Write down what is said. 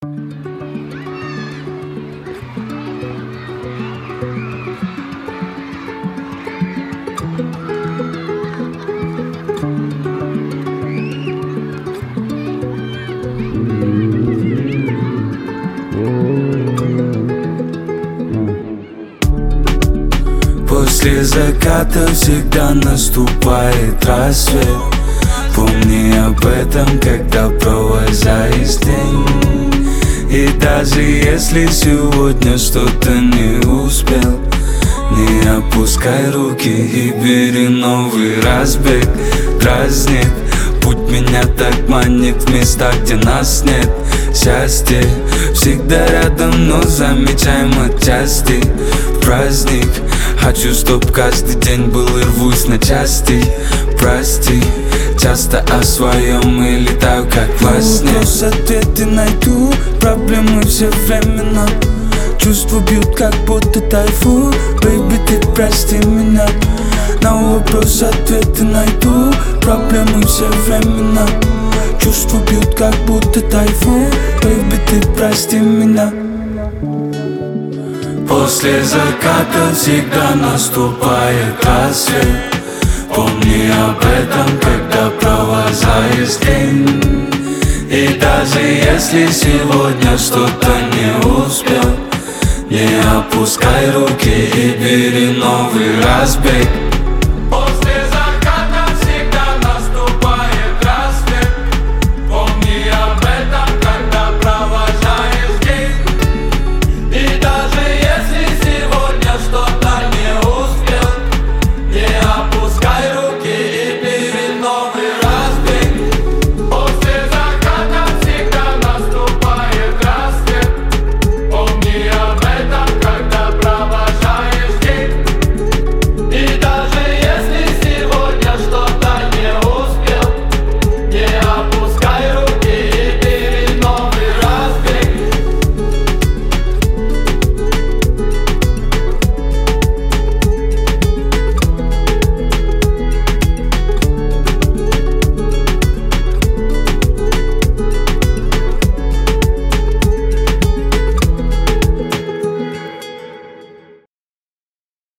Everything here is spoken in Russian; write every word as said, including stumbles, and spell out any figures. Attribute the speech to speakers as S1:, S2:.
S1: После заката всегда наступает рассвет. Помни об этом, когда провожаешь день. И даже если сегодня что-то не успел, не опускай руки и бери новый разбег. Праздник, путь меня так манит в места, где нас нет. Счастье всегда рядом, но замечаем отчасти. Праздник, хочу, чтоб каждый день был и рвусь на части. Прости, часто о своем и летаю как во сне. Вопрос, ответы найду, проблемы все временно. Чувства бьют, как будто тайфун. Бэйби, ты прости меня. На вопрос, ответы найду, проблемы все временно. Чувства бьют, как будто тайфун. Бэйби, ты прости меня. После заката всегда наступает рассвет. Помни об этом, когда провожаешь день. И даже если сегодня что-то не успел, не опускай руки и бери новый разбег.